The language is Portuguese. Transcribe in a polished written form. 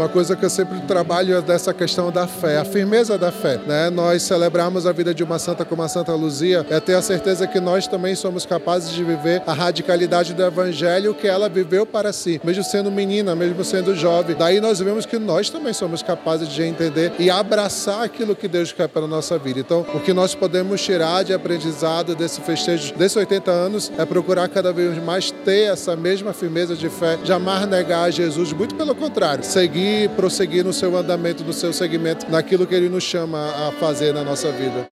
Uma coisa que eu sempre trabalho é dessa questão da fé, a firmeza da fé, né? Nós celebrarmos a vida de uma santa como a Santa Luzia é ter a certeza que nós também somos capazes de viver a radicalidade do evangelho que ela viveu para si, mesmo sendo menina, mesmo sendo jovem. Daí nós vemos que nós também somos capazes de entender e abraçar aquilo que Deus quer para a nossa vida. Então, o que nós podemos tirar de aprendizado desse festejo desses 80 anos é procurar cada vez mais ter essa mesma firmeza de fé, jamais negar a Jesus, muito pelo contrário, prosseguir no seu andamento, no seu segmento, naquilo que Ele nos chama a fazer na nossa vida.